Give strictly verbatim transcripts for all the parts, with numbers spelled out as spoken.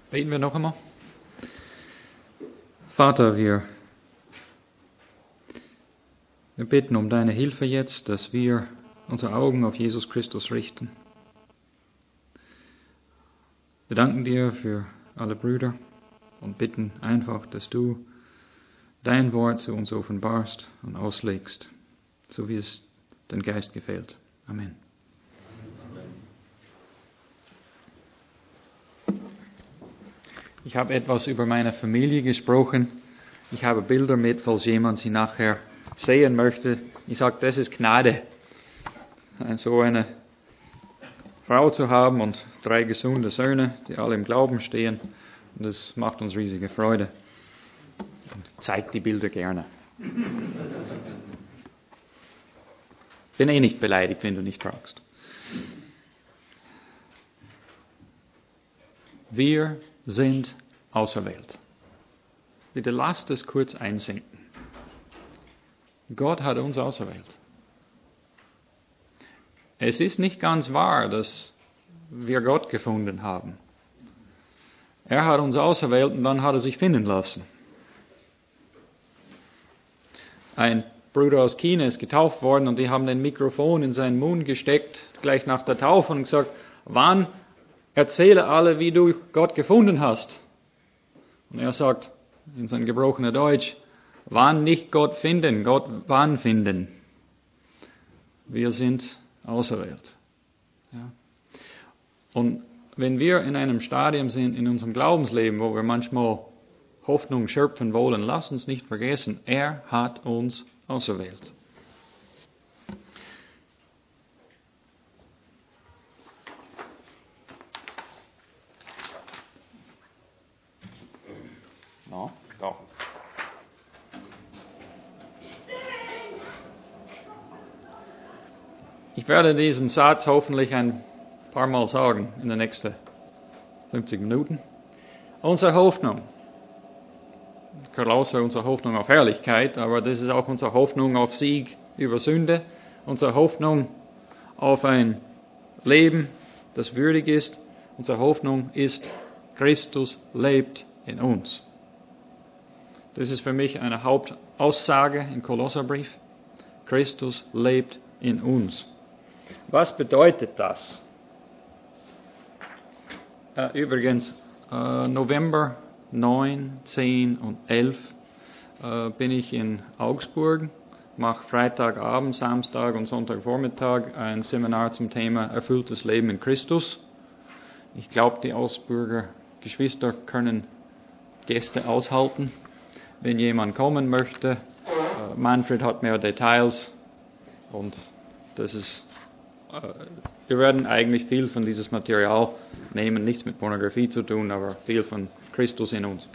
Beten wir noch einmal. Vater, wir, wir bitten um deine Hilfe jetzt, dass wir unsere Augen auf Jesus Christus richten. Wir danken dir für alle Brüder und bitten einfach, dass du dein Wort zu uns offenbarst und auslegst, so wie es den Geist gefällt. Amen. Ich habe etwas über meine Familie gesprochen. Ich habe Bilder mit, falls jemand sie nachher sehen möchte. Ich sage, das ist Gnade, so eine Frau zu haben und drei gesunde Söhne, die alle im Glauben stehen. Und das macht uns riesige Freude. Ich zeige die Bilder gerne. Bin eh nicht beleidigt, wenn du nicht fragst. Wir sind auserwählt. Bitte lasst es kurz einsinken. Gott hat uns auserwählt. Es ist nicht ganz wahr, dass wir Gott gefunden haben. Er hat uns auserwählt und dann hat er sich finden lassen. Ein Bruder aus China ist getauft worden und die haben ein Mikrofon in seinen Mund gesteckt, gleich nach der Taufe und gesagt, wann erzähle alle, wie du Gott gefunden hast. Und er sagt in sein gebrochener Deutsch, wann nicht Gott finden, Gott wann finden. Wir sind auserwählt. Ja. Und wenn wir in einem Stadium sind in unserem Glaubensleben, wo wir manchmal Hoffnung schöpfen wollen, lass uns nicht vergessen, er hat uns auserwählt. No, da. Ich werde diesen Satz hoffentlich ein paar Mal sagen in den nächsten fünfzig Minuten. Unsere Hoffnung, Karl unsere Hoffnung auf Herrlichkeit, aber das ist auch unsere Hoffnung auf Sieg über Sünde, unsere Hoffnung auf ein Leben, das würdig ist. Unsere Hoffnung ist, Christus lebt in uns. Das ist für mich eine Hauptaussage im Kolosserbrief. Christus lebt in uns. Was bedeutet das? Äh, übrigens, äh, November neun, zehn und elf äh, bin ich in Augsburg, mache Freitagabend, Samstag und Sonntagvormittag ein Seminar zum Thema erfülltes Leben in Christus. Ich glaube, die Augsburger Geschwister können Gäste aushalten. Wenn jemand kommen möchte, äh, Manfred hat mehr Details und das ist, äh, wir werden eigentlich viel von dieses Material nehmen, nichts mit Pornografie zu tun, aber viel von Christus in uns.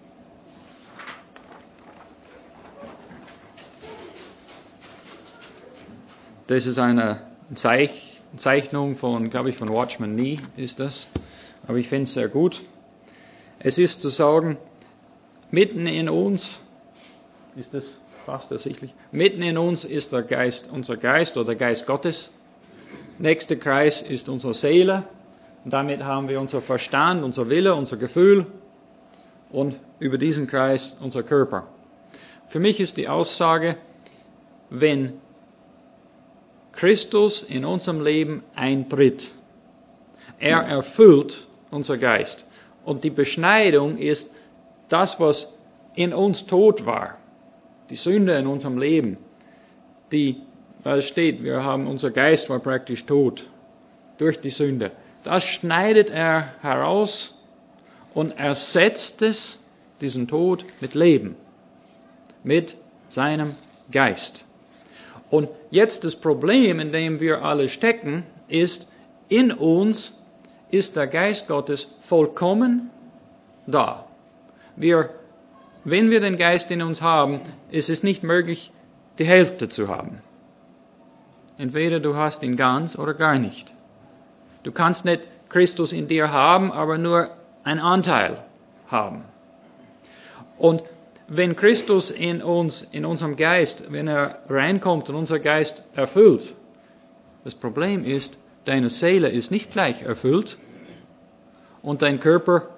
Das ist eine Zeich- Zeichnung von, glaube ich, von Watchman Nee ist das, aber ich finde es sehr gut. Es ist zu sagen, mitten in uns, ist das fast ersichtlich, mitten in uns ist der Geist, unser Geist oder der Geist Gottes. Nächster Kreis ist unsere Seele. Und damit haben wir unser Verstand, unser Wille, unser Gefühl und über diesen Kreis unser Körper. Für mich ist die Aussage, wenn Christus in unserem Leben eintritt, er erfüllt unser Geist. Und die Beschneidung ist das, was in uns tot war, die Sünde in unserem Leben, die, da steht, wir haben, unser Geist war praktisch tot durch die Sünde. Das schneidet er heraus und ersetzt es, diesen Tod, mit Leben, mit seinem Geist. Und jetzt das Problem, in dem wir alle stecken, ist, in uns ist der Geist Gottes vollkommen da. Wir, wenn wir den Geist in uns haben, ist es nicht möglich, die Hälfte zu haben. Entweder du hast ihn ganz oder gar nicht. Du kannst nicht Christus in dir haben, aber nur einen Anteil haben. Und wenn Christus in uns, in unserem Geist, wenn er reinkommt und unser Geist erfüllt, das Problem ist, deine Seele ist nicht gleich erfüllt und dein Körper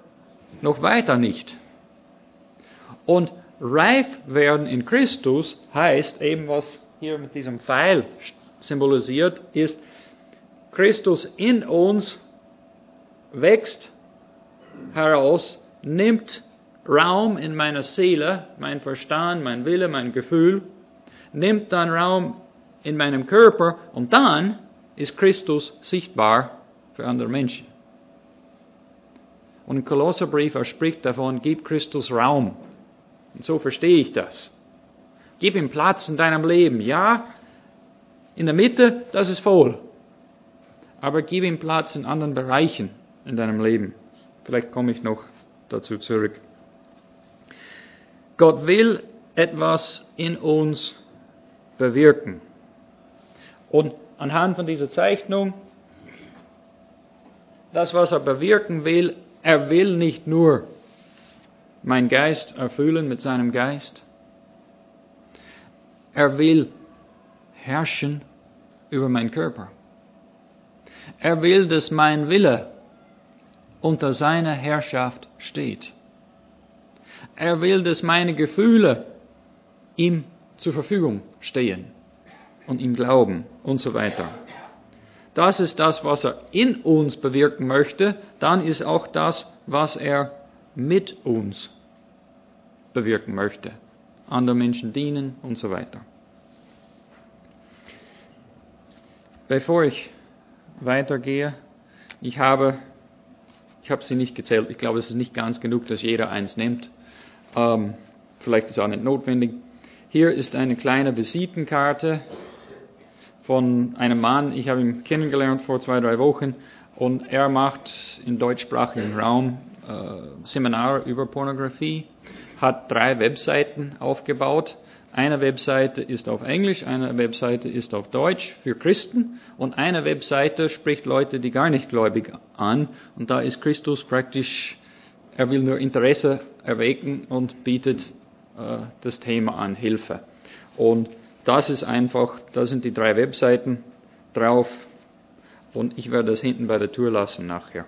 noch weiter nicht. Und reif werden in Christus heißt eben, was hier mit diesem Pfeil symbolisiert, ist, Christus in uns wächst heraus, nimmt Raum in meiner Seele, mein Verstand, mein Wille, mein Gefühl, nimmt dann Raum in meinem Körper und dann ist Christus sichtbar für andere Menschen. Und im Kolosserbrief, er spricht davon, gib Christus Raum. Und so verstehe ich das. Gib ihm Platz in deinem Leben. Ja, in der Mitte, das ist voll. Aber gib ihm Platz in anderen Bereichen in deinem Leben. Vielleicht komme ich noch dazu zurück. Gott will etwas in uns bewirken. Und anhand von dieser Zeichnung, das, was er bewirken will, er will nicht nur meinen Geist erfüllen mit seinem Geist. Er will herrschen über meinen Körper. Er will, dass mein Wille unter seiner Herrschaft steht. Er will, dass meine Gefühle ihm zur Verfügung stehen und ihm glauben und so weiter. Das ist das, was er in uns bewirken möchte. Dann ist auch das, was er mit uns bewirken möchte. Anderen Menschen dienen und so weiter. Bevor ich weitergehe, ich habe, ich habe sie nicht gezählt, ich glaube, es ist nicht ganz genug, dass jeder eins nimmt. Ähm, vielleicht ist es auch nicht notwendig. Hier ist eine kleine Visitenkarte von einem Mann, ich habe ihn kennengelernt vor zwei, drei Wochen und er macht im deutschsprachigen Raum äh, Seminare über Pornografie, hat drei Webseiten aufgebaut. Eine Webseite ist auf Englisch, eine Webseite ist auf Deutsch für Christen und eine Webseite spricht Leute, die gar nicht gläubig an. Und da ist Christus praktisch, er will nur Interesse erwecken und bietet äh, das Thema an, Hilfe. Und das ist einfach, da sind die drei Webseiten drauf und ich werde das hinten bei der Tür lassen nachher.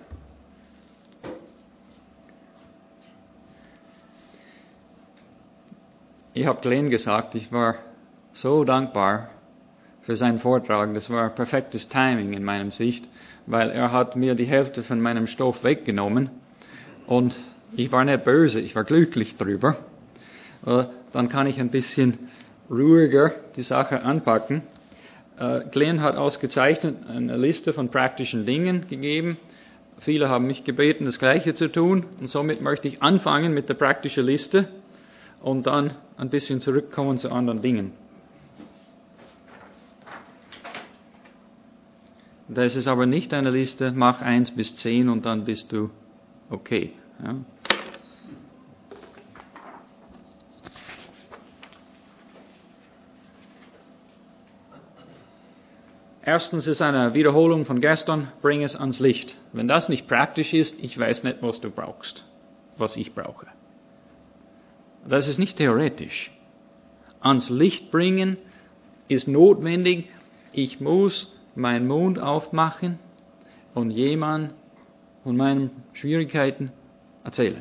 Ich habe Glenn gesagt, ich war so dankbar für seinen Vortrag. Das war perfektes Timing in meinem Sicht, weil er hat mir die Hälfte von meinem Stoff weggenommen und ich war nicht böse, ich war glücklich drüber. Dann kann ich ein bisschen ruhiger die Sache anpacken. Glenn hat ausgezeichnet eine Liste von praktischen Dingen gegeben. Viele haben mich gebeten, das Gleiche zu tun und somit möchte ich anfangen mit der praktischen Liste und dann ein bisschen zurückkommen zu anderen Dingen. Das ist aber nicht eine Liste, mach eins bis zehn und dann bist du okay. Ja. Erstens ist eine Wiederholung von gestern, bring es ans Licht. Wenn das nicht praktisch ist, ich weiß nicht, was du brauchst, was ich brauche. Das ist nicht theoretisch. Ans Licht bringen ist notwendig. Ich muss meinen Mund aufmachen und jemand von meinen Schwierigkeiten erzählen.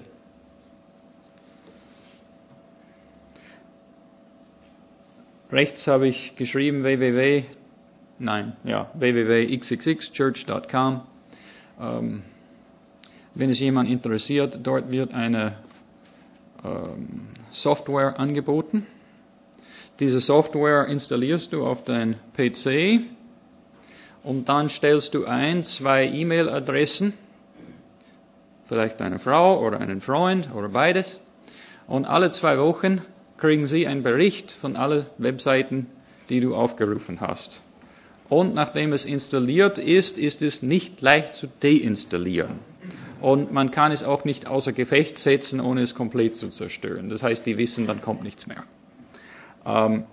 Rechts habe ich geschrieben www, nein, ja, www punkt x x x church punkt com. Ähm, wenn es jemand interessiert, dort wird eine ähm, Software angeboten. Diese Software installierst du auf dein P C und dann stellst du ein zwei E-Mail-Adressen, vielleicht eine Frau oder einen Freund oder beides, und alle zwei Wochen kriegen sie einen Bericht von allen Webseiten, die du aufgerufen hast. Und nachdem es installiert ist, ist es nicht leicht zu deinstallieren. Und man kann es auch nicht außer Gefecht setzen, ohne es komplett zu zerstören. Das heißt, die wissen, dann kommt nichts mehr. Ähm,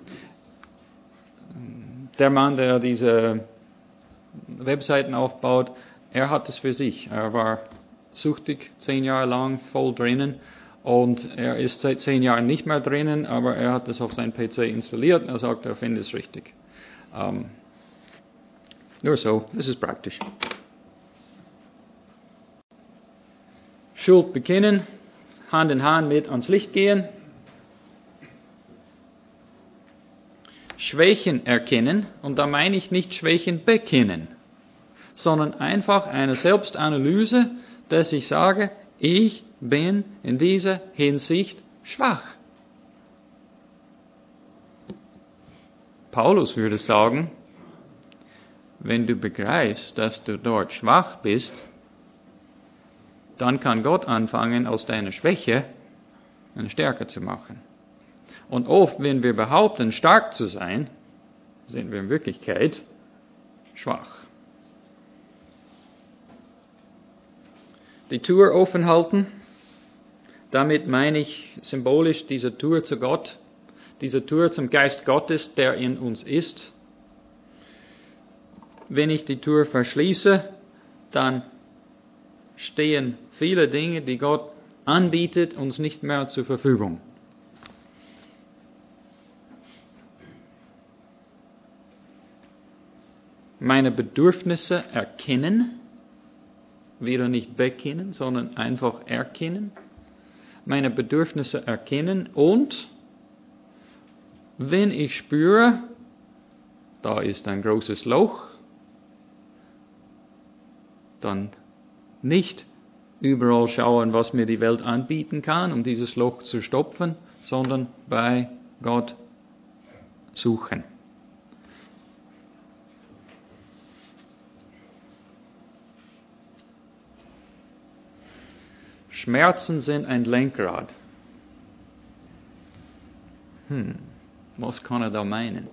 der Mann, der diese Webseiten aufbaut, er hat es für sich. Er war süchtig, zehn Jahre lang voll drinnen. Und er ist seit zehn Jahren nicht mehr drinnen, aber er hat es auf sein P C installiert und er sagt, er findet es richtig. Ähm, nur so, das ist praktisch. Schuld bekennen, Hand in Hand mit ans Licht gehen. Schwächen erkennen, und da meine ich nicht Schwächen bekennen, sondern einfach eine Selbstanalyse, dass ich sage, ich bin in dieser Hinsicht schwach. Paulus würde sagen, wenn du begreifst, dass du dort schwach bist, dann kann Gott anfangen, aus deiner Schwäche eine Stärke zu machen. Und oft, wenn wir behaupten, stark zu sein, sind wir in Wirklichkeit schwach. Die Tür offen halten, damit meine ich symbolisch diese Tür zu Gott, diese Tür zum Geist Gottes, der in uns ist. Wenn ich die Tür verschließe, dann stehen viele Dinge, die Gott anbietet, uns nicht mehr zur Verfügung. Meine Bedürfnisse erkennen, wieder nicht bekennen, sondern einfach erkennen. Meine Bedürfnisse erkennen und wenn ich spüre, da ist ein großes Loch, dann nicht überall schauen, was mir die Welt anbieten kann, um dieses Loch zu stopfen, sondern bei Gott suchen. Schmerzen sind ein Lenkrad. Hm, was kann er da meinen?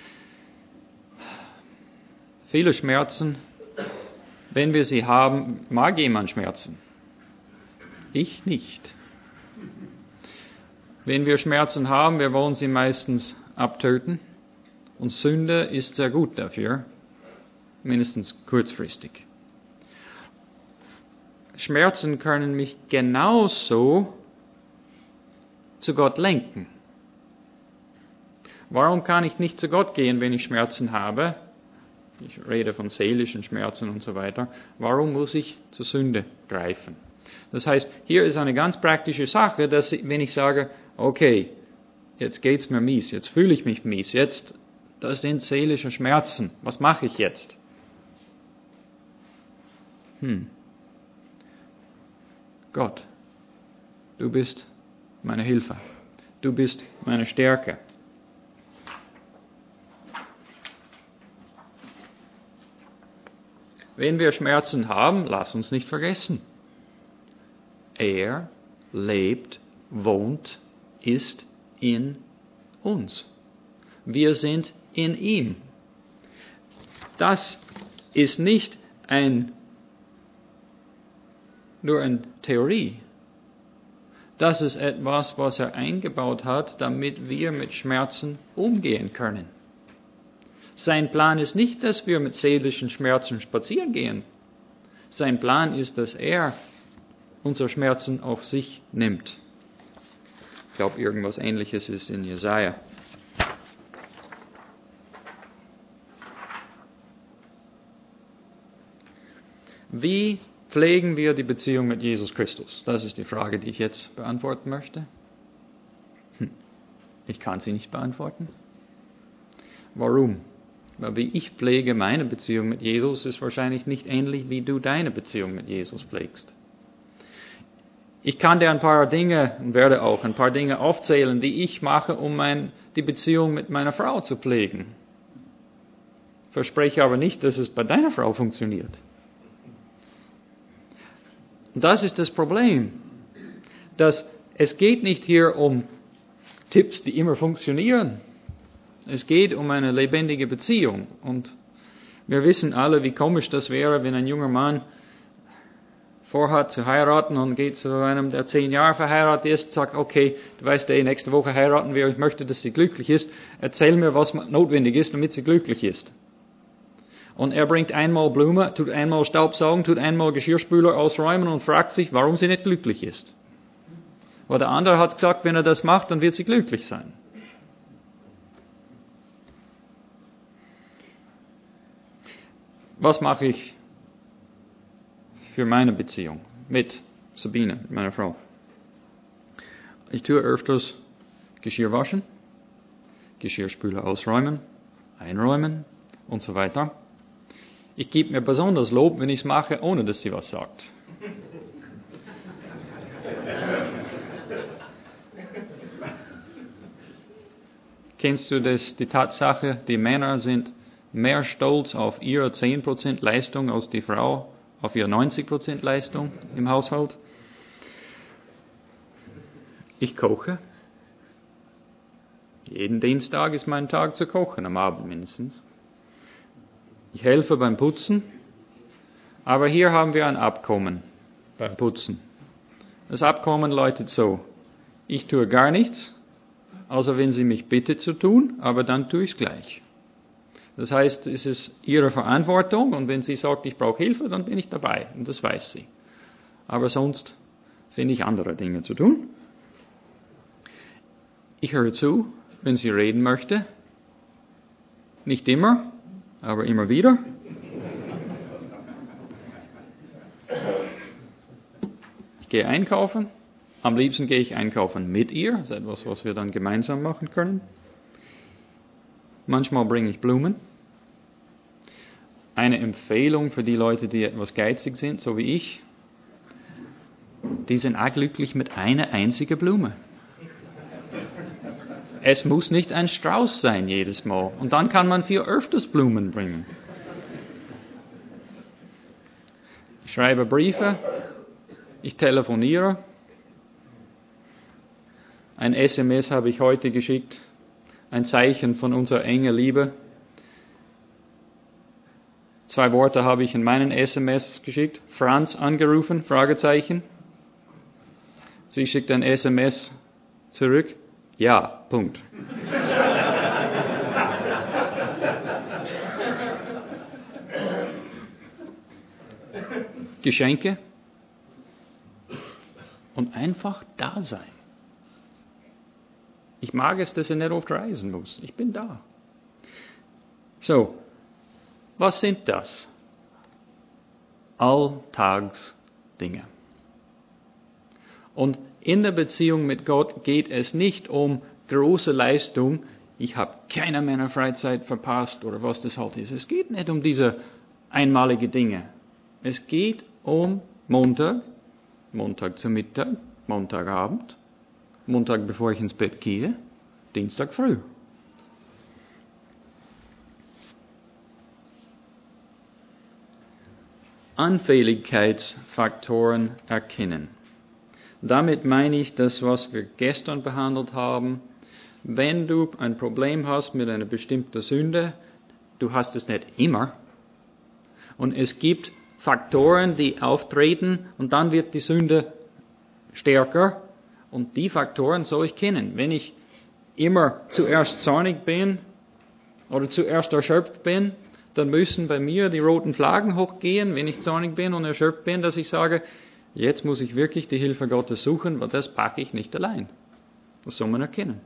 Viele Schmerzen, wenn wir sie haben, mag jemand Schmerzen. Ich nicht. Wenn wir Schmerzen haben, wir wollen sie meistens abtöten. Und Sünde ist sehr gut dafür, mindestens kurzfristig. Schmerzen können mich genauso zu Gott lenken. Warum kann ich nicht zu Gott gehen, wenn ich Schmerzen habe? Ich rede von seelischen Schmerzen und so weiter. Warum muss ich zur Sünde greifen? Das heißt, hier ist eine ganz praktische Sache, dass ich, wenn ich sage, okay, jetzt geht's mir mies, jetzt fühle ich mich mies, jetzt, das sind seelische Schmerzen. Was mache ich jetzt? Hm. Gott, du bist meine Hilfe. Du bist meine Stärke. Wenn wir Schmerzen haben, lass uns nicht vergessen. Er lebt, wohnt, ist in uns. Wir sind in ihm. Das ist nicht ein nur eine Theorie. Das ist etwas, was er eingebaut hat, damit wir mit Schmerzen umgehen können. Sein Plan ist nicht, dass wir mit seelischen Schmerzen spazieren gehen. Sein Plan ist, dass er unsere Schmerzen auf sich nimmt. Ich glaube, irgendwas Ähnliches ist in Jesaja. Wie pflegen wir die Beziehung mit Jesus Christus? Das ist die Frage, die ich jetzt beantworten möchte. Hm. Ich kann sie nicht beantworten. Warum? Weil wie ich pflege meine Beziehung mit Jesus, ist wahrscheinlich nicht ähnlich, wie du deine Beziehung mit Jesus pflegst. Ich kann dir ein paar Dinge und werde auch ein paar Dinge aufzählen, die ich mache, um mein, die Beziehung mit meiner Frau zu pflegen. Verspreche aber nicht, dass es bei deiner Frau funktioniert. Und das ist das Problem, dass es geht nicht hier um Tipps, die immer funktionieren. Es geht um eine lebendige Beziehung. Und wir wissen alle, wie komisch das wäre, wenn ein junger Mann vorhat zu heiraten und geht zu einem, der zehn Jahre verheiratet ist, sagt, okay, du weißt, ey, nächste Woche heiraten wir, ich möchte, dass sie glücklich ist. Erzähl mir, was notwendig ist, damit sie glücklich ist. Und er bringt einmal Blumen, tut einmal Staubsaugen, tut einmal Geschirrspüler ausräumen und fragt sich, warum sie nicht glücklich ist. Weil der andere hat gesagt, wenn er das macht, dann wird sie glücklich sein. Was mache ich für meine Beziehung mit Sabine, meine Frau. Ich tue öfters Geschirr waschen, Geschirrspüler ausräumen, einräumen und so weiter. Ich gebe mir besonders Lob, wenn ich es mache, ohne dass sie was sagt. Kennst du das, die Tatsache, die Männer sind mehr stolz auf ihre zehn Prozent Leistung als die Frau auf ihre neunzig Prozent Leistung im Haushalt? Ich koche. Jeden Dienstag ist mein Tag zu kochen, am Abend mindestens. Ich helfe beim Putzen, aber hier haben wir ein Abkommen beim Putzen. Das Abkommen lautet so: Ich tue gar nichts, also wenn sie mich bittet zu tun, aber dann tue ich es gleich. Das heißt, es ist ihre Verantwortung und wenn sie sagt, ich brauche Hilfe, dann bin ich dabei und das weiß sie. Aber sonst finde ich andere Dinge zu tun. Ich höre zu, wenn sie reden möchte. Nicht immer, aber immer wieder. Ich gehe einkaufen. Am liebsten gehe ich einkaufen mit ihr. Das ist etwas, was wir dann gemeinsam machen können. Manchmal bringe ich Blumen. Eine Empfehlung für die Leute, die etwas geizig sind, so wie ich. Die sind auch glücklich mit einer einzigen Blume. Es muss nicht ein Strauß sein jedes Mal. Und dann kann man viel öfters Blumen bringen. Ich schreibe Briefe. Ich telefoniere. Ein S M S habe ich heute geschickt. Ein Zeichen von unserer engen Liebe. Zwei Worte habe ich in meinen S M S geschickt. Franz angerufen, Fragezeichen. Sie schickt ein S M S zurück. Ja, Punkt. Geschenke und einfach da sein. Ich mag es, dass ich nicht oft reisen muss. Ich bin da. So, was sind das? Alltagsdinge. Und in der Beziehung mit Gott geht es nicht um große Leistung. Ich habe keine meiner Freizeit verpasst oder was das halt ist. Es geht nicht um diese einmalige Dinge. Es geht um Montag, Montag zu Mittag, Montagabend, Montag bevor ich ins Bett gehe, Dienstag früh. Anfälligkeitsfaktoren erkennen. Damit meine ich das, was wir gestern behandelt haben. Wenn du ein Problem hast mit einer bestimmten Sünde, du hast es nicht immer. Und es gibt Faktoren, die auftreten und dann wird die Sünde stärker. Und die Faktoren soll ich kennen. Wenn ich immer zuerst zornig bin oder zuerst erschöpft bin, dann müssen bei mir die roten Flaggen hochgehen, wenn ich zornig bin und erschöpft bin, dass ich sage, jetzt muss ich wirklich die Hilfe Gottes suchen, weil das packe ich nicht allein. Das soll man erkennen.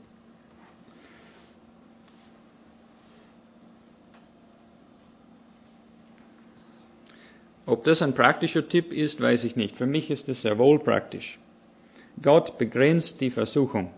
Ob das ein praktischer Tipp ist, weiß ich nicht. Für mich ist es sehr wohl praktisch. Gott begrenzt die Versuchung.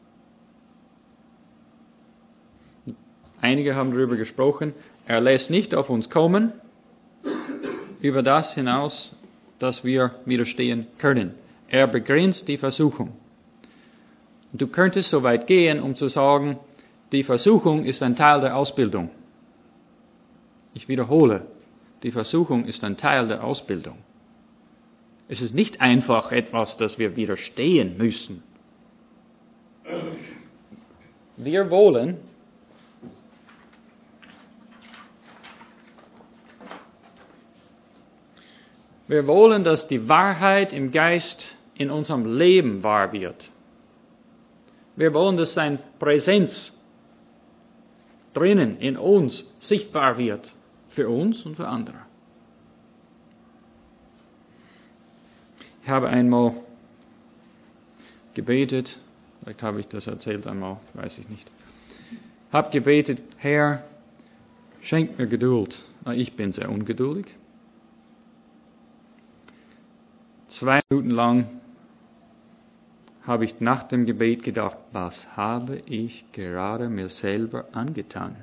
Einige haben darüber gesprochen. Er lässt nicht auf uns kommen, über das hinaus, dass wir widerstehen können. Er begrenzt die Versuchung. Du könntest so weit gehen, um zu sagen, die Versuchung ist ein Teil der Ausbildung. Ich wiederhole, die Versuchung ist ein Teil der Ausbildung. Es ist nicht einfach etwas, das wir widerstehen müssen. Wir wollen Wir wollen, dass die Wahrheit im Geist in unserem Leben wahr wird. Wir wollen, dass seine Präsenz drinnen in uns sichtbar wird. Für uns und für andere. Ich habe einmal gebetet, vielleicht habe ich das erzählt einmal, weiß ich nicht. Habe gebetet, Herr, schenk mir Geduld. Ich bin sehr ungeduldig. Zwei Minuten lang habe ich nach dem Gebet gedacht, was habe ich gerade mir selber angetan?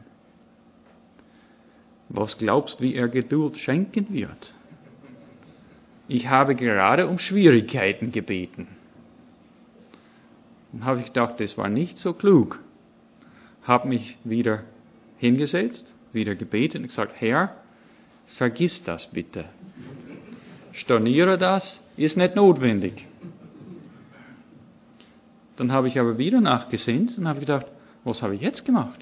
Was glaubst du, wie er Geduld schenken wird? Ich habe gerade um Schwierigkeiten gebeten. Dann habe ich gedacht, das war nicht so klug. Habe mich wieder hingesetzt, wieder gebetet und gesagt, Herr, vergiss das bitte. Storniere das, ist nicht notwendig. Dann habe ich aber wieder nachgesinnt und habe gedacht, was habe ich jetzt gemacht?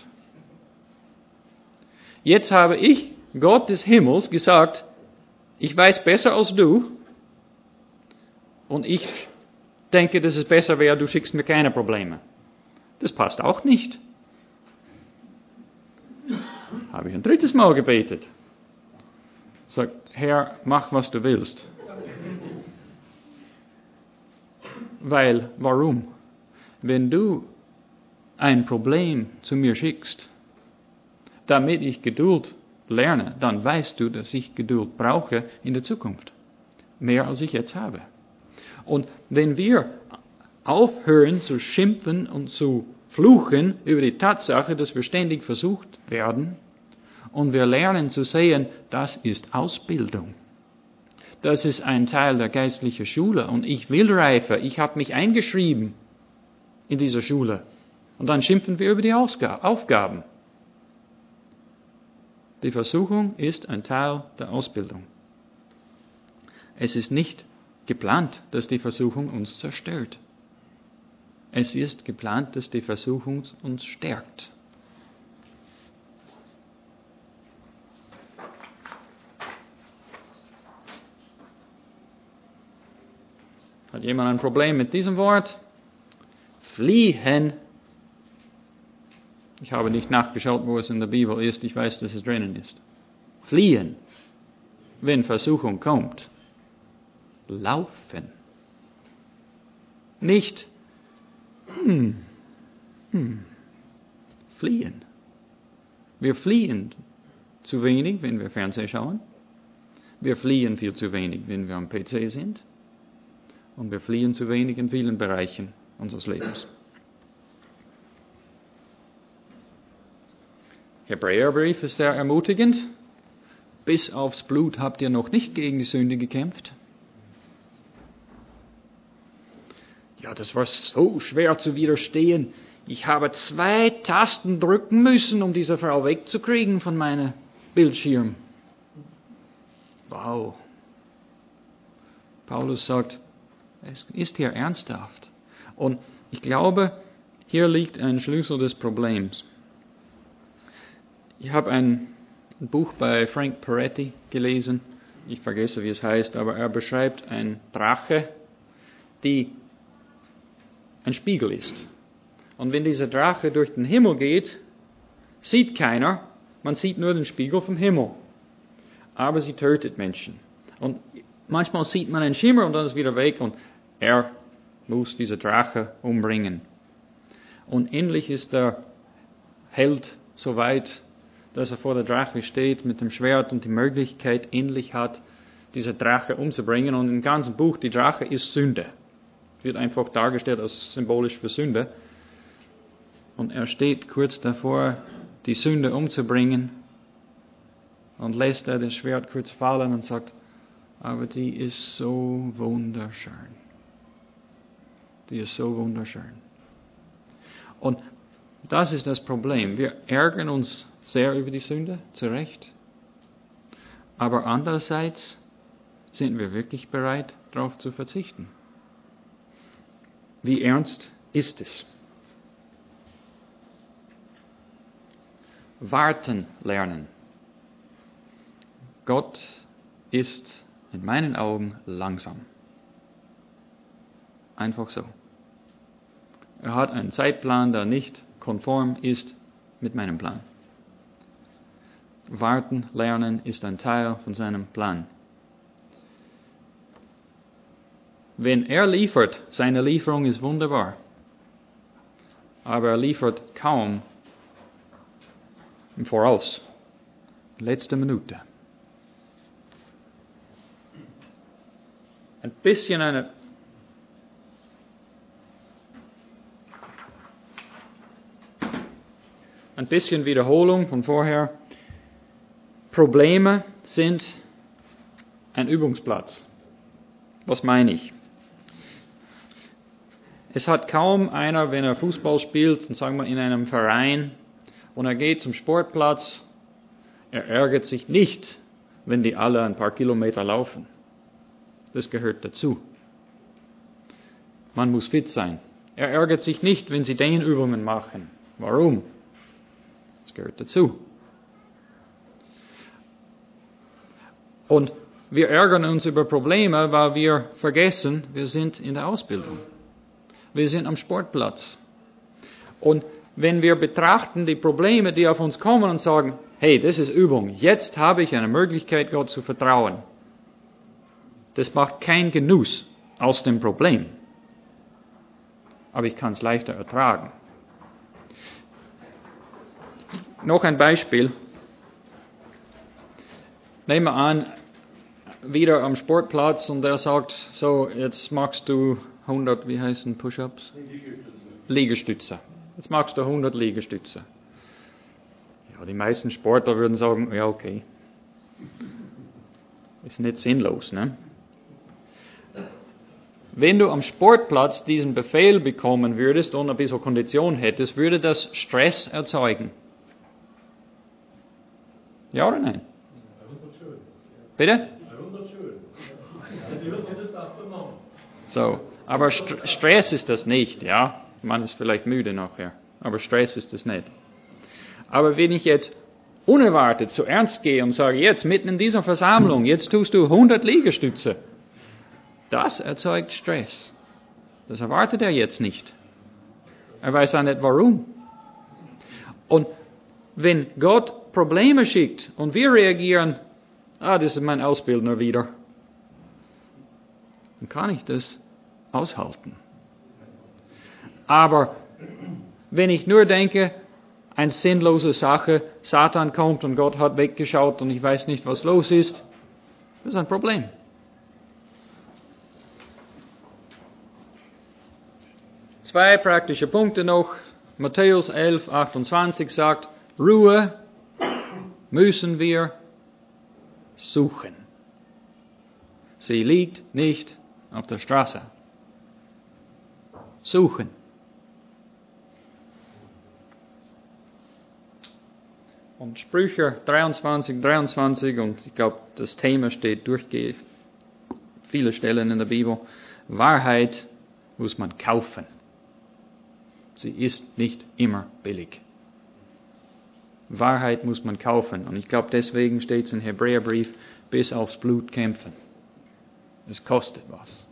Jetzt habe ich Gott des Himmels gesagt, ich weiß besser als du und ich denke, dass es besser wäre, du schickst mir keine Probleme. Das passt auch nicht. Habe ich ein drittes Mal gebetet. Sag, Herr, mach was du willst. Weil, warum? Wenn du ein Problem zu mir schickst, damit ich Geduld lerne, dann weißt du, dass ich Geduld brauche in der Zukunft. Mehr als ich jetzt habe. Und wenn wir aufhören zu schimpfen und zu fluchen über die Tatsache, dass wir ständig versucht werden, und wir lernen zu sehen, das ist Ausbildung. Das ist ein Teil der geistlichen Schule und ich will reifer, ich habe mich eingeschrieben in dieser Schule. Und dann schimpfen wir über die Aufgaben. Die Versuchung ist ein Teil der Ausbildung. Es ist nicht geplant, dass die Versuchung uns zerstört. Es ist geplant, dass die Versuchung uns stärkt. Hat jemand ein Problem mit diesem Wort? Fliehen. Ich habe nicht nachgeschaut, wo es in der Bibel ist. Ich weiß, dass es drinnen ist. Fliehen. Wenn Versuchung kommt. Laufen. Nicht hm, hm, fliehen. Wir fliehen zu wenig, wenn wir Fernsehen schauen. Wir fliehen viel zu wenig, wenn wir am P C sind. Und wir fliehen zu wenig in vielen Bereichen unseres Lebens. Hebräerbrief ist sehr ermutigend. Bis aufs Blut habt ihr noch nicht gegen die Sünde gekämpft. Ja, das war so schwer zu widerstehen. Ich habe zwei Tasten drücken müssen, um diese Frau wegzukriegen von meinem Bildschirm. Wow. Paulus sagt, es ist hier ernsthaft. Und ich glaube, hier liegt ein Schlüssel des Problems. Ich habe ein Buch bei Frank Peretti gelesen. Ich vergesse, wie es heißt, aber er beschreibt eine Drache, die ein Spiegel ist. Und wenn dieser Drache durch den Himmel geht, sieht keiner, man sieht nur den Spiegel vom Himmel. Aber sie tötet Menschen. Und manchmal sieht man einen Schimmer und dann ist er wieder weg und er muss diese Drache umbringen. Und endlich ist der Held so weit, dass er vor der Drache steht mit dem Schwert und die Möglichkeit endlich hat, diese Drache umzubringen. Und im ganzen Buch, die Drache ist Sünde. Wird einfach dargestellt als symbolisch für Sünde. Und er steht kurz davor, die Sünde umzubringen und lässt er das Schwert kurz fallen und sagt, aber die ist so wunderschön. Die ist so wunderschön. Und das ist das Problem. Wir ärgern uns sehr über die Sünde, zu Recht. Aber andererseits sind wir wirklich bereit, darauf zu verzichten. Wie ernst ist es? Warten lernen. Gott ist in meinen Augen langsam. Einfach so. Er hat einen Zeitplan, der nicht konform ist mit meinem Plan. Warten lernen ist ein Teil von seinem Plan. Wenn er liefert, seine Lieferung ist wunderbar. Aber er liefert kaum im Voraus. Letzte Minute. ein bisschen eine ein bisschen Wiederholung von vorher. Probleme sind ein Übungsplatz. Was meine ich? Es hat kaum einer, wenn er Fußball spielt, und sagen wir in einem Verein, und er geht zum Sportplatz, er ärgert sich nicht, wenn die alle ein paar Kilometer laufen. Das gehört dazu. Man muss fit sein. Er ärgert sich nicht, wenn sie Dehnübungen machen. Warum? Das gehört dazu. Und wir ärgern uns über Probleme, weil wir vergessen, wir sind in der Ausbildung. Wir sind am Sportplatz. Und wenn wir betrachten die Probleme, die auf uns kommen und sagen, hey, das ist Übung, jetzt habe ich eine Möglichkeit, Gott zu vertrauen. Das macht keinen Genuss aus dem Problem. Aber ich kann es leichter ertragen. Noch ein Beispiel. Nehmen wir an, wieder am Sportplatz und er sagt, so, jetzt machst du hundert, wie heißen Push-Ups? Liegestütze. Liegestütze. Jetzt machst du hundert Liegestütze. Ja, die meisten Sportler würden sagen, ja, okay. Ist nicht sinnlos, ne? Wenn du am Sportplatz diesen Befehl bekommen würdest und ein bisschen Kondition hättest, würde das Stress erzeugen. Ja oder nein? Bitte? So, aber St- Stress ist das nicht, ja. Man ist vielleicht müde nachher, aber Stress ist das nicht. Aber wenn ich jetzt unerwartet zu ernst gehe und sage, jetzt mitten in dieser Versammlung, jetzt tust du hundert Liegestütze, das erzeugt Stress. Das erwartet er jetzt nicht. Er weiß auch nicht warum. Und wenn Gott Probleme schickt und wir reagieren, ah, das ist mein Ausbildner wieder, dann kann ich das aushalten. Aber wenn ich nur denke, eine sinnlose Sache, Satan kommt und Gott hat weggeschaut und ich weiß nicht, was los ist, das ist ein Problem. Zwei praktische Punkte noch. Matthäus elf, achtundzwanzig sagt, Ruhe müssen wir suchen. Sie liegt nicht auf der Straße. Suchen. Und Sprüche dreiundzwanzig, dreiundzwanzig, und ich glaube, das Thema steht durchgehend, viele Stellen in der Bibel. Wahrheit muss man kaufen. Sie ist nicht immer billig. Wahrheit muss man kaufen. Und ich glaube, deswegen steht es im Hebräerbrief, bis aufs Blut kämpfen. Es kostet was.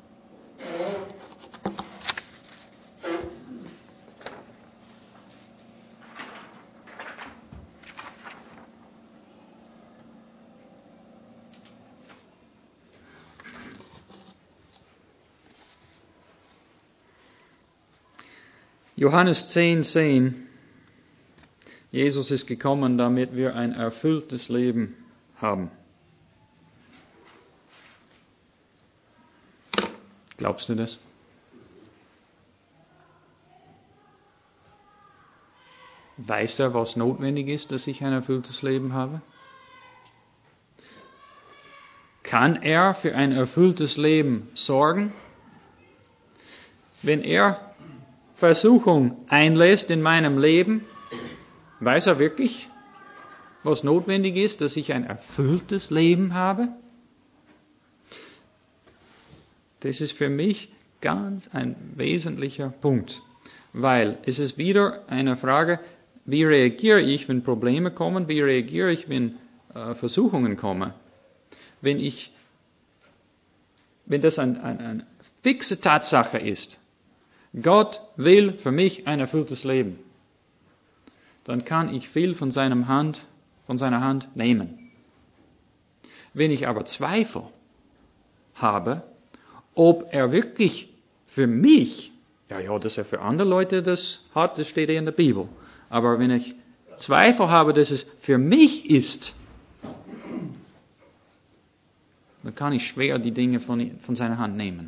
Johannes zehn, zehn. Jesus ist gekommen, damit wir ein erfülltes Leben haben. Glaubst du das? Weiß er, was notwendig ist, dass ich ein erfülltes Leben habe? Kann er für ein erfülltes Leben sorgen? Wenn er Versuchung einlässt in meinem Leben, weiß er wirklich, was notwendig ist, dass ich ein erfülltes Leben habe? Das ist für mich ganz ein wesentlicher Punkt, weil es ist wieder eine Frage, wie reagiere ich, wenn Probleme kommen, wie reagiere ich, wenn äh, Versuchungen kommen. Wenn ich, wenn das eine ein, ein fixe Tatsache ist, Gott will für mich ein erfülltes Leben, dann kann ich viel von seinem Hand, von seiner Hand nehmen. Wenn ich aber Zweifel habe, ob er wirklich für mich, ja, ja, dass er für andere Leute das hat, das steht ja in der Bibel. Aber wenn ich Zweifel habe, dass es für mich ist, dann kann ich schwer die Dinge von, von seiner Hand nehmen.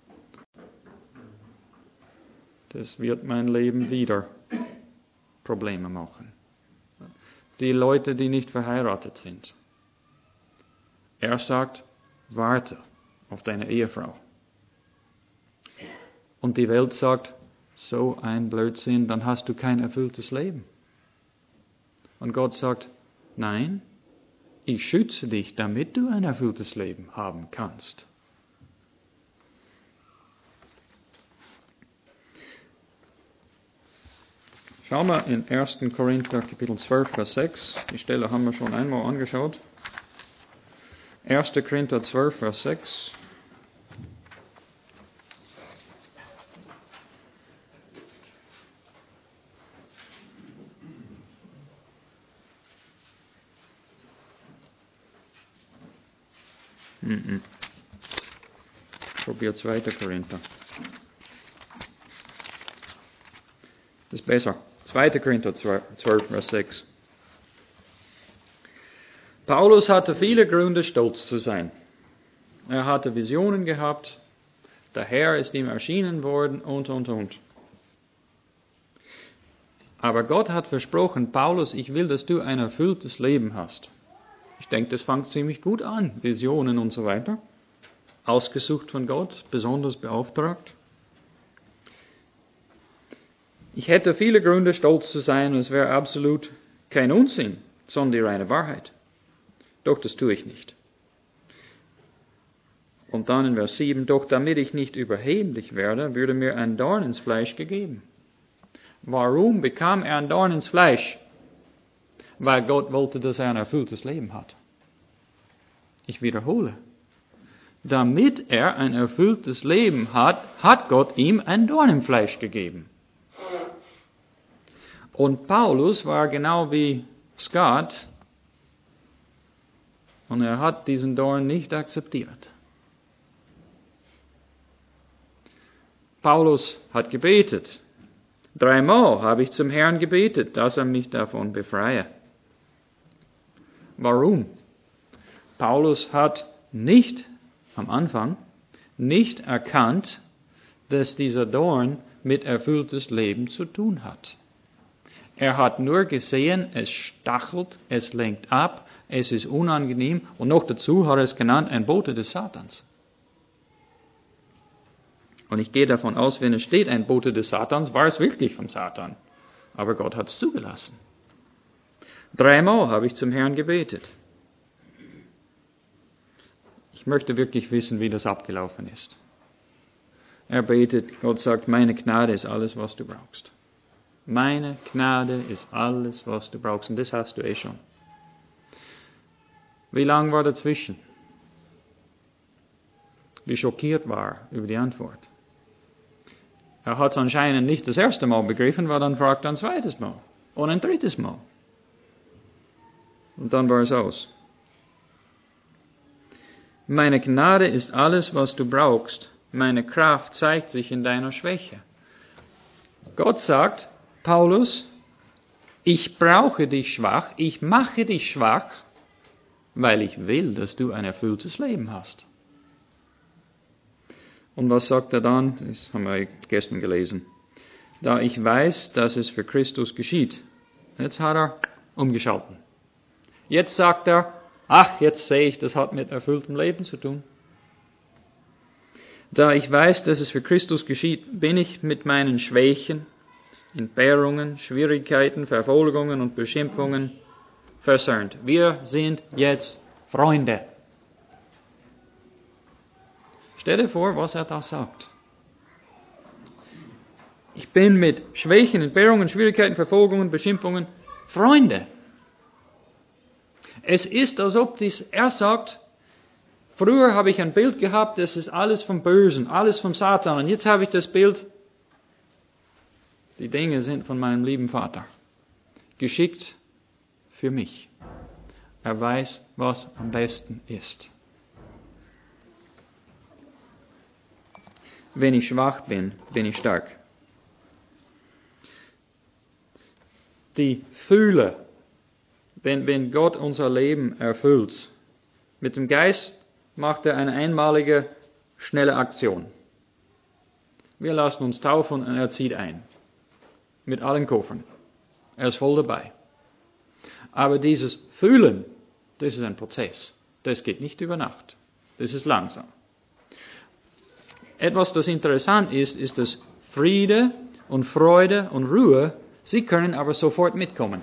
Das wird mein Leben wieder Probleme machen. Die Leute, die nicht verheiratet sind. Er sagt, warte auf deine Ehefrau. Und die Welt sagt, so ein Blödsinn, dann hast du kein erfülltes Leben. Und Gott sagt, nein, ich schütze dich, damit du ein erfülltes Leben haben kannst. Schau mal in ersten Korinther Kapitel zwölf, Vers sechs. Die Stelle haben wir schon einmal angeschaut. ersten Korinther zwölf, Vers sechs. Mhm. Probier zweiter Korinther. Das ist besser. zweiter Korinther zwölf, Vers sechs. Paulus hatte viele Gründe, stolz zu sein. Er hatte Visionen gehabt, der Herr ist ihm erschienen worden und, und, und. Aber Gott hat versprochen, Paulus, ich will, dass du ein erfülltes Leben hast. Ich denke, das fängt ziemlich gut an, Visionen und so weiter. Ausgesucht von Gott, besonders beauftragt. Ich hätte viele Gründe, stolz zu sein, und es wäre absolut kein Unsinn, sondern die reine Wahrheit. Doch das tue ich nicht. Und dann in Vers sieben, doch damit ich nicht überheblich werde, würde mir ein Dorn ins Fleisch gegeben. Warum bekam er ein Dorn ins Fleisch? Weil Gott wollte, dass er ein erfülltes Leben hat. Ich wiederhole. Damit er ein erfülltes Leben hat, hat Gott ihm ein Dorn im Fleisch gegeben. Und Paulus war genau wie Scott, und er hat diesen Dorn nicht akzeptiert. Paulus hat gebetet. Dreimal habe ich zum Herrn gebetet, dass er mich davon befreie. Warum? Paulus hat nicht am Anfang nicht erkannt, dass dieser Dorn mit erfülltes Leben zu tun hat. Er hat nur gesehen, es stachelt, es lenkt ab, es ist unangenehm und noch dazu hat er es genannt, ein Bote des Satans. Und ich gehe davon aus, wenn es steht, ein Bote des Satans, war es wirklich vom Satan. Aber Gott hat es zugelassen. Dreimal habe ich zum Herrn gebetet. Ich möchte wirklich wissen, wie das abgelaufen ist. Er betet, Gott sagt, meine Gnade ist alles, was du brauchst. Meine Gnade ist alles, was du brauchst. Und das hast du eh schon. Wie lang war dazwischen? Wie schockiert war er über die Antwort. Er hat es anscheinend nicht das erste Mal begriffen, weil dann fragt er ein zweites Mal. Und ein drittes Mal. Und dann war es aus. Meine Gnade ist alles, was du brauchst. Meine Kraft zeigt sich in deiner Schwäche. Gott sagt, Paulus, ich brauche dich schwach, ich mache dich schwach, weil ich will, dass du ein erfülltes Leben hast. Und was sagt er dann? Das haben wir gestern gelesen. Da ich weiß, dass es für Christus geschieht. Jetzt hat er umgeschalten. Jetzt sagt er, ach, jetzt sehe ich, das hat mit erfülltem Leben zu tun. Da ich weiß, dass es für Christus geschieht, bin ich mit meinen Schwächen, Entbehrungen, Schwierigkeiten, Verfolgungen und Beschimpfungen versöhnt. Wir sind jetzt Freunde. Stell dir vor, was er da sagt. Ich bin mit Schwächen, Entbehrungen, Schwierigkeiten, Verfolgungen, Beschimpfungen Freunde. Es ist, als ob dies, er sagt, früher habe ich ein Bild gehabt, das ist alles vom Bösen, alles vom Satan. Und jetzt habe ich das Bild, die Dinge sind von meinem lieben Vater. Geschickt für mich. Er weiß, was am besten ist. Wenn ich schwach bin, bin ich stark. Die Fühle, wenn, wenn Gott unser Leben erfüllt, mit dem Geist macht er eine einmalige, schnelle Aktion. Wir lassen uns taufen und er zieht ein. Mit allen Koffern. Er ist voll dabei. Aber dieses Fühlen, das ist ein Prozess. Das geht nicht über Nacht. Das ist langsam. Etwas, das interessant ist, ist, dass Friede und Freude und Ruhe, sie können aber sofort mitkommen.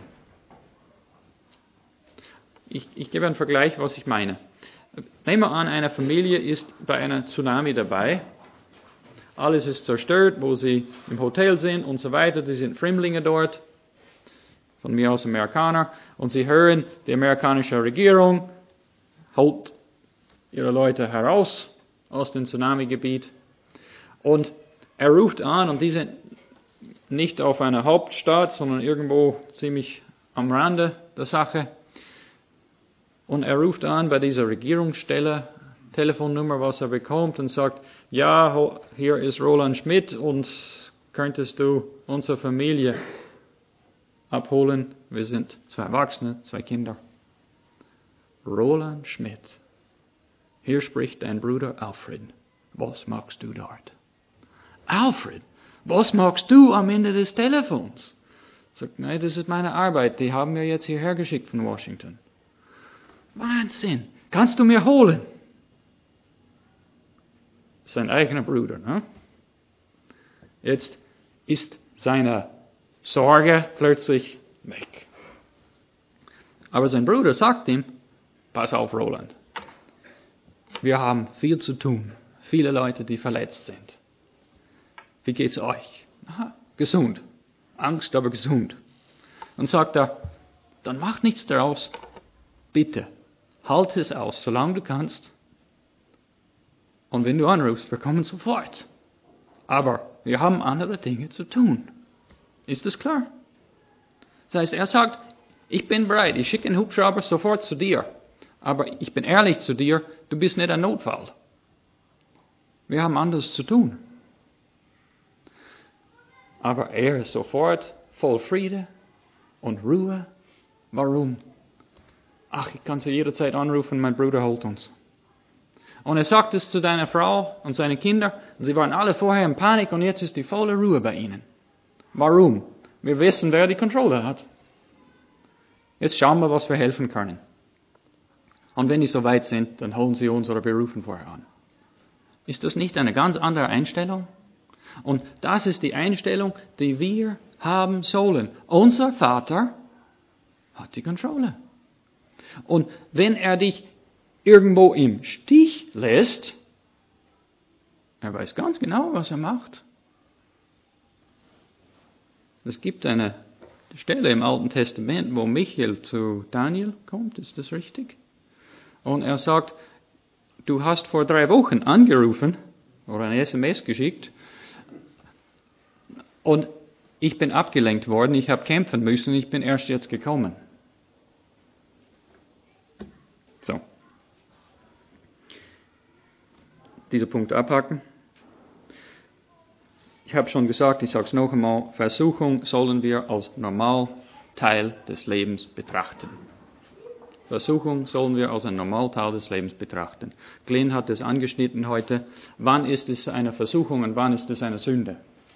Ich, ich gebe einen Vergleich, was ich meine. Nehmen wir an, eine Familie ist bei einer Tsunami dabei. Alles ist zerstört, wo sie im Hotel sind und so weiter. Die sind Fremdlinge dort, von mir aus Amerikaner. Und sie hören, die amerikanische Regierung holt ihre Leute heraus aus dem Tsunami-Gebiet. Und er ruft an, und die sind nicht auf einer Hauptstadt, sondern irgendwo ziemlich am Rande der Sache. Und er ruft an bei dieser Regierungsstelle, Telefonnummer, was er bekommt, und sagt, ja, hier ist Roland Schmidt und könntest du unsere Familie abholen? Wir sind zwei Erwachsene, zwei Kinder. Roland Schmidt, hier spricht dein Bruder Alfred. Was machst du dort? Alfred, was machst du am Ende des Telefons? Sagt, nein, das ist meine Arbeit, die haben wir jetzt hierher geschickt von Washington. Wahnsinn, kannst du mir holen? Sein eigener Bruder, ne? Jetzt ist seine Sorge plötzlich weg. Aber sein Bruder sagt ihm, pass auf, Roland, wir haben viel zu tun, viele Leute, die verletzt sind. Wie geht's euch? Aha, gesund. Angst, aber gesund. Und sagt er, dann mach nichts daraus. Bitte, halt es aus, solange du kannst. Und wenn du anrufst, wir kommen sofort. Aber wir haben andere Dinge zu tun. Ist das klar? Das heißt, er sagt, ich bin bereit, ich schicke einen Hubschrauber sofort zu dir. Aber ich bin ehrlich zu dir, du bist nicht ein Notfall. Wir haben anderes zu tun. Aber er ist sofort voll Friede und Ruhe. Warum? Ach, ich kann sie jederzeit anrufen, mein Bruder holt uns. Und er sagt es zu deiner Frau und seinen Kindern. Und sie waren alle vorher in Panik und jetzt ist die volle Ruhe bei ihnen. Warum? Wir wissen, wer die Kontrolle hat. Jetzt schauen wir, was wir helfen können. Und wenn die so weit sind, dann holen sie uns oder wir rufen vorher an. Ist das nicht eine ganz andere Einstellung? Und das ist die Einstellung, die wir haben sollen. Unser Vater hat die Kontrolle. Und wenn er dich irgendwo im Stich lässt, er weiß ganz genau, was er macht. Es gibt eine Stelle im Alten Testament, wo Michael zu Daniel kommt, ist das richtig? Und er sagt, du hast vor drei Wochen angerufen oder eine S M S geschickt und ich bin abgelenkt worden, ich habe kämpfen müssen, ich bin erst jetzt gekommen. So. Dieser Punkt abhaken. Ich habe schon gesagt, ich sage es noch einmal, Versuchung sollen wir als normal Teil des Lebens betrachten. Versuchung sollen wir als ein Normalteil des Lebens betrachten. Glenn hat es angeschnitten heute. Wann ist es eine Versuchung und wann ist es eine Sünde?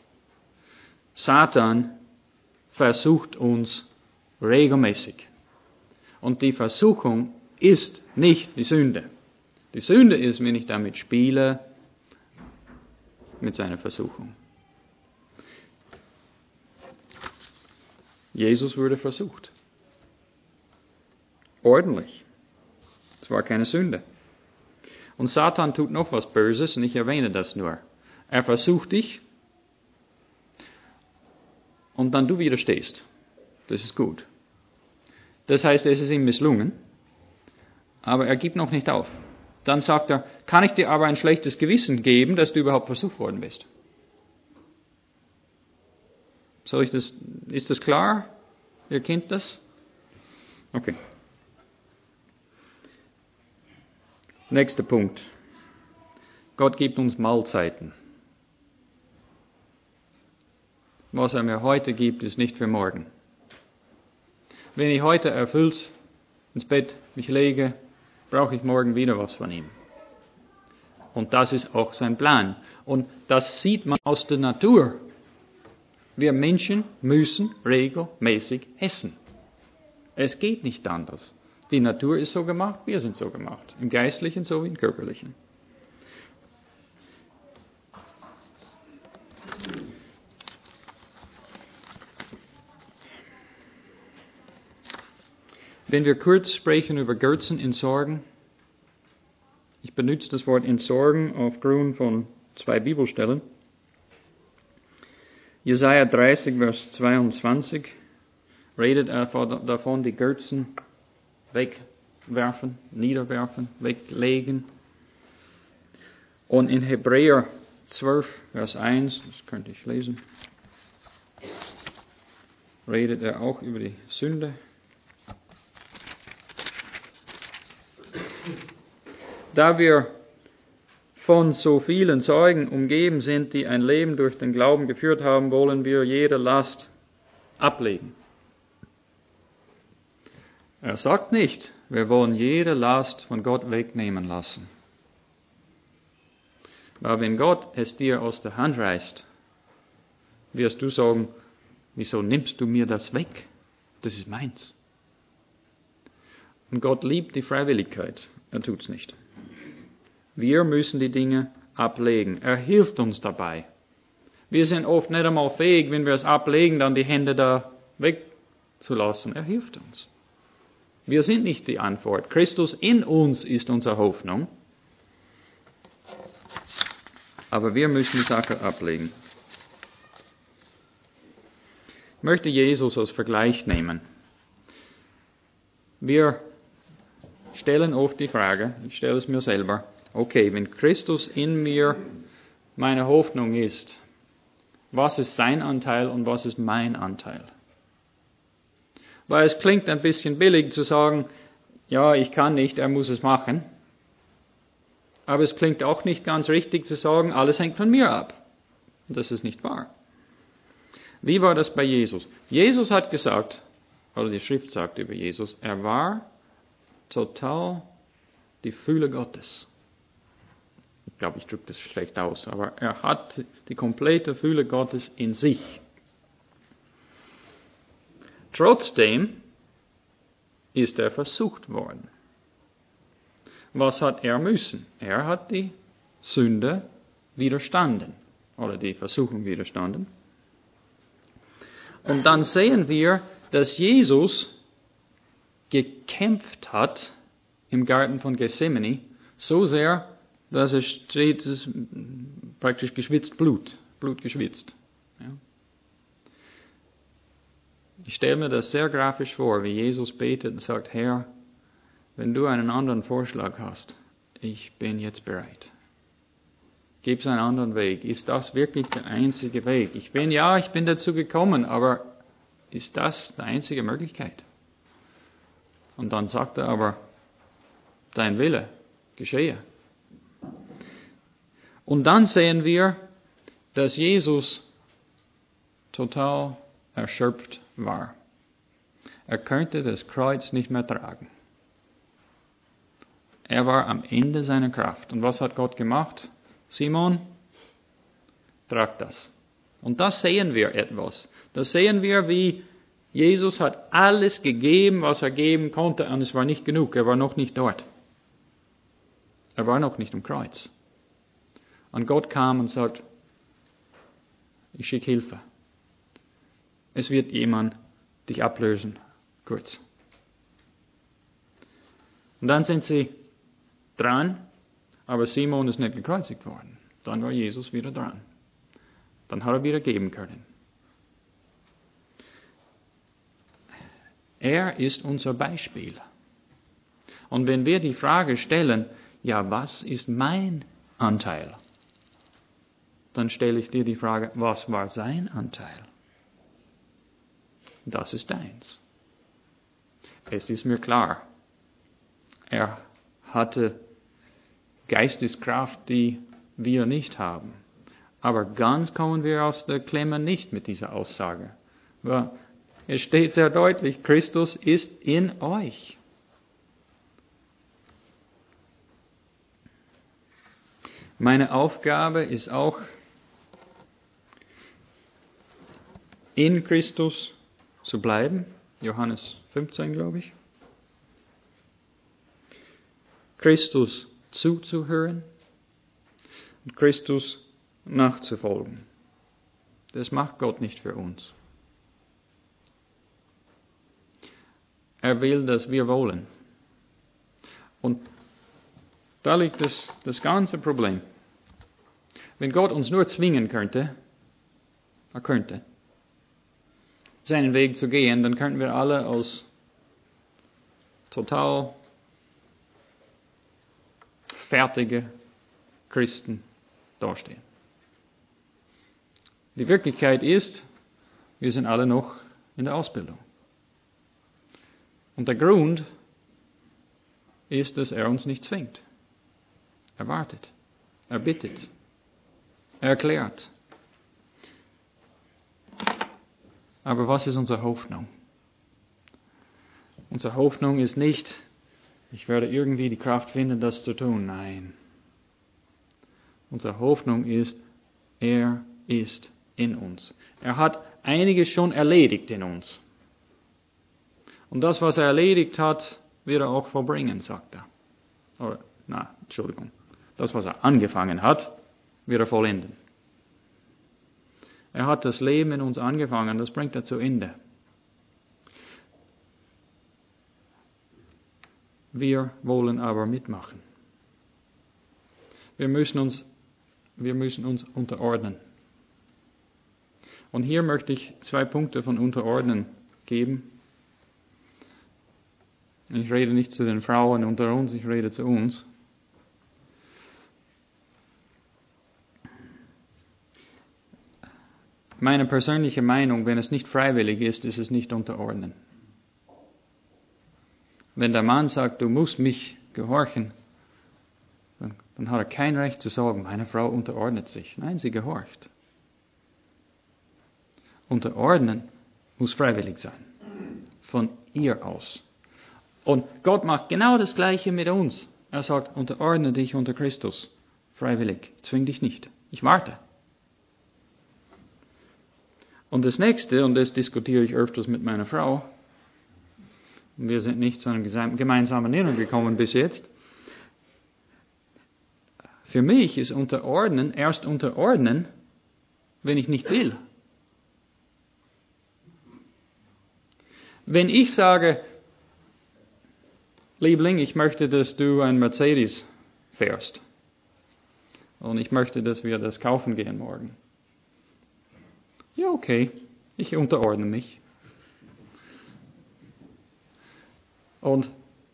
Satan versucht uns regelmäßig. Und die Versuchung ist nicht die Sünde. Die Sünde ist, wenn ich damit spiele, mit seiner Versuchung. Jesus wurde versucht. Ordentlich. Es war keine Sünde. Und Satan tut noch was Böses, und ich erwähne das nur. Er versucht dich, und dann du widerstehst. Das ist gut. Das heißt, es ist ihm misslungen, aber er gibt noch nicht auf. Dann sagt er, kann ich dir aber ein schlechtes Gewissen geben, dass du überhaupt versucht worden bist? Soll ich das, ist das klar? Ihr kennt das? Okay. Nächster Punkt. Gott gibt uns Mahlzeiten. Was er mir heute gibt, ist nicht für morgen. Wenn ich heute erfüllt ins Bett mich lege, brauche ich morgen wieder was von ihm. Und das ist auch sein Plan. Und das sieht man aus der Natur. Wir Menschen müssen regelmäßig essen. Es geht nicht anders. Die Natur ist so gemacht, wir sind so gemacht. Im Geistlichen sowie im Körperlichen. Wenn wir kurz sprechen über Götzen in Sorgen, ich benutze das Wort entsorgen aufgrund von zwei Bibelstellen. Jesaja dreißig, Vers zweiundzwanzig redet er davon, die Götzen wegwerfen, niederwerfen, weglegen. Und in Hebräer zwölf, Vers eins, das könnte ich lesen, redet er auch über die Sünde. Da wir von so vielen Zeugen umgeben sind, die ein Leben durch den Glauben geführt haben, wollen wir jede Last ablegen. Er sagt nicht, wir wollen jede Last von Gott wegnehmen lassen. Aber wenn Gott es dir aus der Hand reißt, wirst du sagen, wieso nimmst du mir das weg? Das ist meins. Und Gott liebt die Freiwilligkeit. Er tut's nicht. Wir müssen die Dinge ablegen. Er hilft uns dabei. Wir sind oft nicht einmal fähig, wenn wir es ablegen, dann die Hände da wegzulassen. Er hilft uns. Wir sind nicht die Antwort. Christus in uns ist unsere Hoffnung. Aber wir müssen die Sache ablegen. Ich möchte Jesus als Vergleich nehmen. Wir stellen oft die Frage, ich stelle es mir selber, okay, wenn Christus in mir meine Hoffnung ist, was ist sein Anteil und was ist mein Anteil? Weil es klingt ein bisschen billig zu sagen, ja, ich kann nicht, er muss es machen. Aber es klingt auch nicht ganz richtig zu sagen, alles hängt von mir ab. Das ist nicht wahr. Wie war das bei Jesus? Jesus hat gesagt, oder die Schrift sagt über Jesus, er war total die Fülle Gottes. Ich glaube, ich drücke das schlecht aus, aber er hat die komplette Fülle Gottes in sich. Trotzdem ist er versucht worden. Was hat er müssen? Er hat die Sünde widerstanden, oder die Versuchung widerstanden. Und dann sehen wir, dass Jesus gekämpft hat im Garten von Gethsemane, so sehr, dass es steht, es praktisch geschwitzt Blut, Blut geschwitzt. Ja. Ich stelle mir das sehr grafisch vor, wie Jesus betet und sagt, Herr, wenn du einen anderen Vorschlag hast, ich bin jetzt bereit. Gib es einen anderen Weg. Ist das wirklich der einzige Weg? Ich bin, ja, ich bin dazu gekommen, aber ist das die einzige Möglichkeit? Und dann sagt er aber, dein Wille geschehe. Und dann sehen wir, dass Jesus total erschöpft war. Er könnte das Kreuz nicht mehr tragen. Er war am Ende seiner Kraft. Und was hat Gott gemacht? Simon, trag das. Und das sehen wir etwas. Das sehen wir, wie Jesus hat alles gegeben, was er geben konnte, und es war nicht genug. Er war noch nicht dort. Er war noch nicht am Kreuz. Und Gott kam und sagt, ich schicke Hilfe. Es wird jemand dich ablösen, kurz. Und dann sind sie dran, aber Simon ist nicht gekreuzigt worden. Dann war Jesus wieder dran. Dann hat er wieder geben können. Er ist unser Beispiel. Und wenn wir die Frage stellen, ja, was ist mein Anteil? Dann stelle ich dir die Frage, was war sein Anteil? Das ist deins. Es ist mir klar, er hatte Geisteskraft, die wir nicht haben. Aber ganz kommen wir aus der Klemme nicht mit dieser Aussage. Es steht sehr deutlich, Christus ist in euch. Meine Aufgabe ist auch, in Christus zu bleiben. Johannes fünfzehn, glaube ich. Christus zuzuhören und Christus nachzufolgen. Das macht Gott nicht für uns. Er will, dass wir wollen. Und da liegt das, das ganze Problem. Wenn Gott uns nur zwingen könnte, er könnte, seinen Weg zu gehen, dann könnten wir alle als total fertige Christen dastehen. Die Wirklichkeit ist, wir sind alle noch in der Ausbildung. Und der Grund ist, dass er uns nicht zwingt. Er wartet, er bittet, er erklärt. Aber was ist unsere Hoffnung? Unsere Hoffnung ist nicht, ich werde irgendwie die Kraft finden, das zu tun. Nein. Unsere Hoffnung ist, er ist in uns. Er hat einiges schon erledigt in uns. Und das, was er erledigt hat, wird er auch vollbringen, sagt er. Oder, na, Entschuldigung. Das, was er angefangen hat, wird er vollenden. Er hat das Leben in uns angefangen, das bringt er zu Ende. Wir wollen aber mitmachen. Wir müssen uns, wir müssen uns unterordnen. Und hier möchte ich zwei Punkte von Unterordnen geben. Ich rede nicht zu den Frauen unter uns, ich rede zu uns. Meine persönliche Meinung, wenn es nicht freiwillig ist, ist es nicht unterordnen. Wenn der Mann sagt, du musst mich gehorchen, dann, dann hat er kein Recht zu sagen, meine Frau unterordnet sich. Nein, sie gehorcht. Unterordnen muss freiwillig sein. Von ihr aus. Und Gott macht genau das Gleiche mit uns. Er sagt, unterordne dich unter Christus. Freiwillig. Zwing dich nicht. Ich warte. Und das nächste, und das diskutiere ich öfters mit meiner Frau, wir sind nicht zu einer gemeinsamen Nenner gekommen bis jetzt. Für mich ist unterordnen erst unterordnen, wenn ich nicht will. Wenn ich sage, Liebling, ich möchte, dass du ein Mercedes fährst. Und ich möchte, dass wir das kaufen gehen morgen. Ja, okay, ich unterordne mich. Und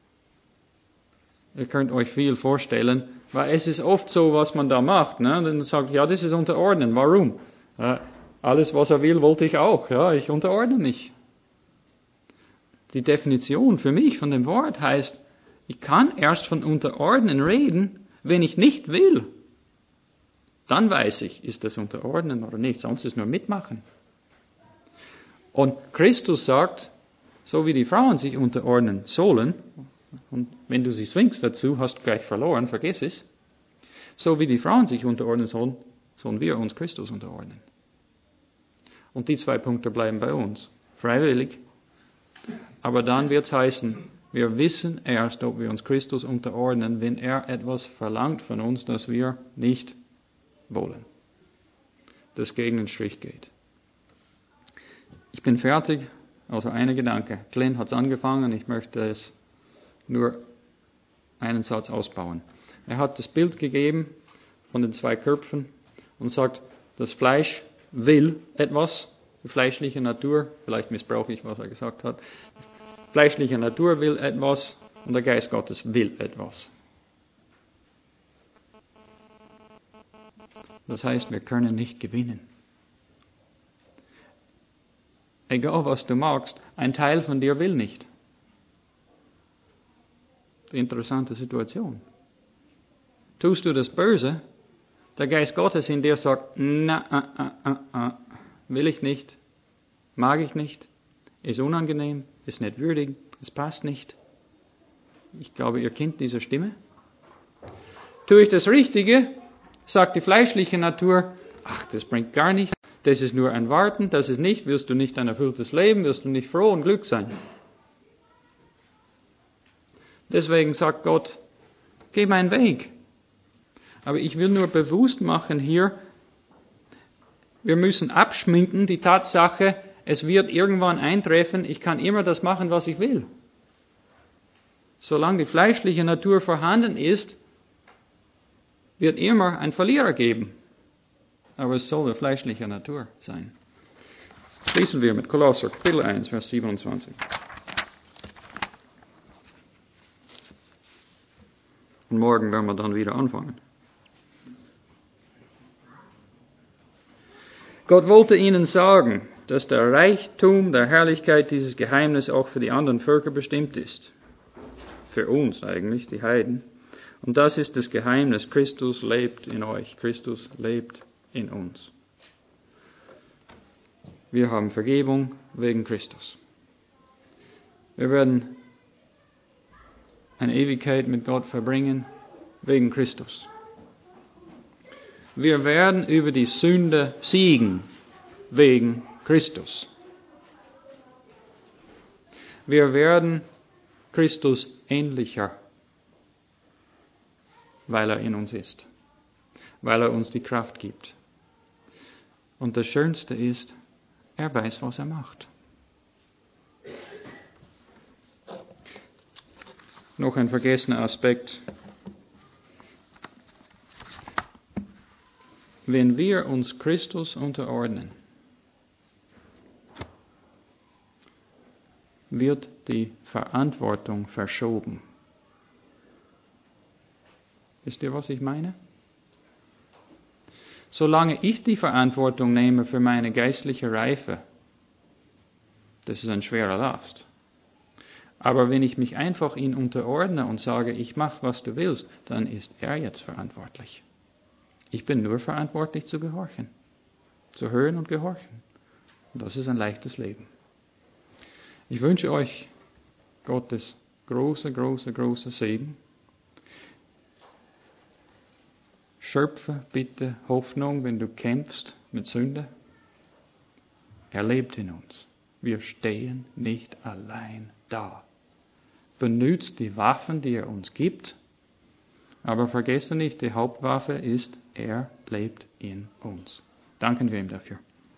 ihr könnt euch viel vorstellen, weil es ist oft so, was man da macht. Ne? Dann sagt, ja, das ist unterordnen. Warum? Äh, alles, was er will, wollte ich auch. Ja, ich unterordne mich. Die Definition für mich von dem Wort heißt, ich kann erst von unterordnen reden, wenn ich nicht will. Dann weiß ich, ist das unterordnen oder nicht, sonst ist es nur mitmachen. Und Christus sagt, so wie die Frauen sich unterordnen sollen, und wenn du sie zwingst dazu, hast du gleich verloren, vergiss es, so wie die Frauen sich unterordnen sollen, sollen wir uns Christus unterordnen. Und die zwei Punkte bleiben bei uns. Freiwillig. Aber dann wird es heißen, wir wissen erst, ob wir uns Christus unterordnen, wenn er etwas verlangt von uns, das wir nicht wollen. Das gegen den Strich geht. Ich bin fertig, also ein Gedanke. Glenn hat es angefangen, ich möchte es nur einen Satz ausbauen. Er hat das Bild gegeben von den zwei Köpfen und sagt, das Fleisch will etwas, die fleischliche Natur, vielleicht missbrauche ich, was er gesagt hat, die fleischliche Natur will etwas und der Geist Gottes will etwas. Das heißt, wir können nicht gewinnen. Egal was du magst, ein Teil von dir will nicht. Die interessante Situation. Tust du das Böse, der Geist Gottes in dir sagt, na, ah, ah, ah, ah, will ich nicht, mag ich nicht, ist unangenehm, ist nicht würdig, es passt nicht. Ich glaube, ihr kennt diese Stimme. Tue ich das Richtige, sagt die fleischliche Natur, ach, das bringt gar nichts, das ist nur ein Warten, das ist nicht, wirst du nicht ein erfülltes Leben, wirst du nicht froh und glücklich sein. Deswegen sagt Gott, geh meinen Weg. Aber ich will nur bewusst machen hier, wir müssen abschminken die Tatsache, es wird irgendwann eintreffen, ich kann immer das machen, was ich will. Solange die fleischliche Natur vorhanden ist, wird immer ein Verlierer geben. Aber es soll der fleischliche Natur sein. Schließen wir mit Kolosser Kapitel eins, Vers siebenundzwanzig. Und morgen werden wir dann wieder anfangen. Gott wollte ihnen sagen, dass der Reichtum der Herrlichkeit dieses Geheimnis auch für die anderen Völker bestimmt ist. Für uns eigentlich, die Heiden. Und das ist das Geheimnis. Christus lebt in euch. Christus lebt in uns. Wir haben Vergebung wegen Christus. Wir werden eine Ewigkeit mit Gott verbringen wegen Christus. Wir werden über die Sünde siegen wegen Christus. Wir werden Christus ähnlicher, weil er in uns ist, weil er uns die Kraft gibt. Und das Schönste ist, er weiß, was er macht. Noch ein vergessener Aspekt. Wenn wir uns Christus unterordnen, wird die Verantwortung verschoben. Wisst ihr, was ich meine? Solange ich die Verantwortung nehme für meine geistliche Reife, das ist ein schwerer Last. Aber wenn ich mich einfach ihm unterordne und sage, ich mache, was du willst, dann ist er jetzt verantwortlich. Ich bin nur verantwortlich zu gehorchen, zu hören und gehorchen. Und das ist ein leichtes Leben. Ich wünsche euch Gottes große, große, große Segen. Schöpfe bitte Hoffnung, wenn du kämpfst mit Sünde. Er lebt in uns. Wir stehen nicht allein da. Benützt die Waffen, die er uns gibt, aber vergesse nicht, die Hauptwaffe ist, er lebt in uns. Danken wir ihm dafür.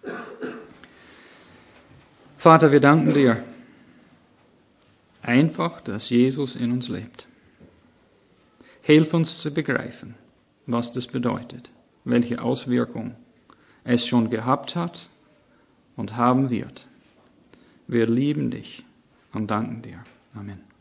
Vater, wir danken dir einfach, dass Jesus in uns lebt. Hilf uns zu begreifen, was das bedeutet, welche Auswirkung es schon gehabt hat und haben wird. Wir lieben dich und danken dir. Amen.